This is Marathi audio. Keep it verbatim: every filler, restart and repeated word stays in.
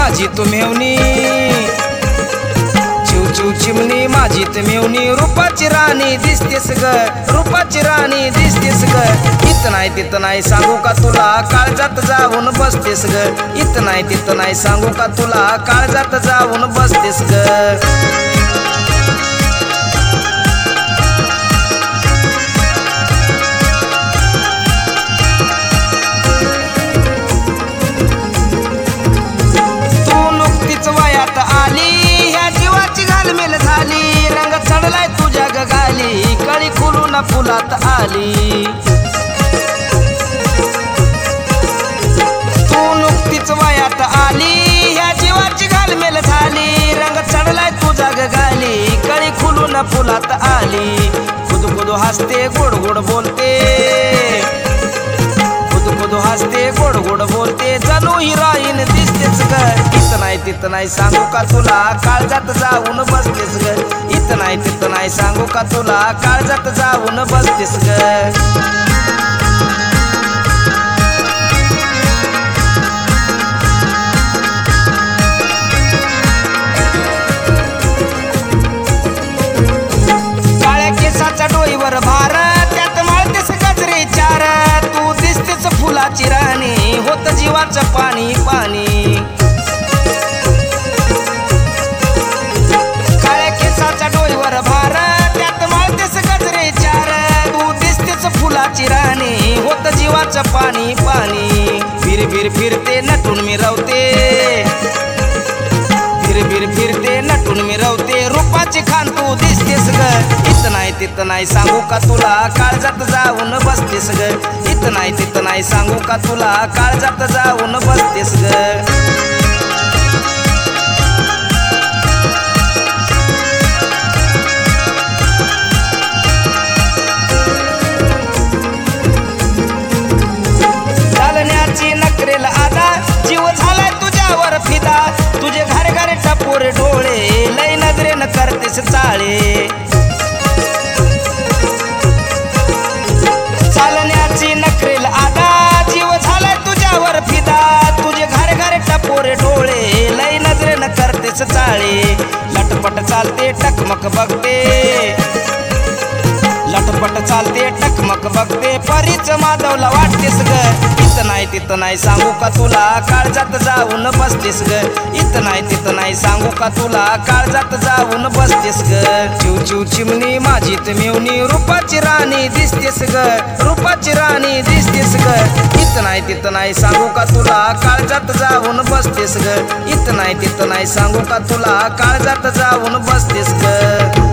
माझी तू मेवणी, चिव चिव चिमणी माझी तू मेवणी, रूपाची राणी दिसतेस ग, रूपाची राणी दिसतेस ग, इथं नाही तिथं नाही सांगू का तुला, काळजात जाऊन बसतेस ग, इथं नाही तिथं नाही सांगू का तुला, काळजात जाऊन बसतेस ग. वयात आली ह्या जीवाची घालमेल झाली, रंग चढलाय तुझ्या गगाली, कळी खुलून फुलात आली. तू नुकतीच वयात आली ह्या जीवाची घालमेल झाली, रंग चढलाय तुझ्या गगाली, कळी खुलून फुलात आली. खुद खुद हसते गोड गोड बोलते, खुद हसते गोड गोड बोलते, जणू हिरोईन दिसतेस ग, इथं नाही तिथं नाही सांगू का तुला, काळजात जाऊन बसतेस ग, इथं नाही तिथं नाही सांगू का तुला, काळजात जाऊन बसतेस ग. काळ्या केसाच्या डोईवर भार, त्यात माळतेस गजरे चार, तू दिसतेस फुलाची राणी, होत जीवाचं पाणी पाणी. काळ्या केसाच्या डोईवर भार, त्यात माळतेस गजरे चार, तू दिसतेस फुलाची राणी, होत जीवाचं पाणी पाणी. फिर फिर फिरते नटून मिरवते, फिर फिर फिरते नटून मिरवते, रूपाची खान तू दिसतेस ग, इथं नाही तिथं नाही सांगू का तुला, काळजात जाऊन बसतेस ग, इथं नाही तिथं नाही सांगू का तुला, काळजात जाऊन बसतेस ग. चालण्याची नखरेल आदा, जीव झालाय तुझ्यावर फिदा, तुझे घरे घरे टपोरे डोळे, लय नजरेनं करतेस चाळे. चालण्याची नखरेल आदा, जीव झालाय तुझ्यावर फिदा, तुझे घरे घरे टपोरे डोळे, लय नजरेनं करतेस चाळे. लटपट चालते टकमक बघते, लटपट चालते टकमक बघते, परीच माधवला वाटतेस ग, इथं नाही तिथं नाही सांगू का तुला, काळजात जाऊन बसतेस ग, इथं नाही तिथं नाही सांगू का तुला, काळजात जाऊन बसतेस ग. चिव चिव चिमणी माझी तू मेवणी, रूपाची राणी दिसतेस ग, रूपाची राणी दिसतेस ग, इथं नाही तिथं नाही सांगू का तुला, काळजात जाऊन बसतेस ग, इथं नाही तिथं नाही सांगू का तुला, काळजात जाऊन बसतेस ग.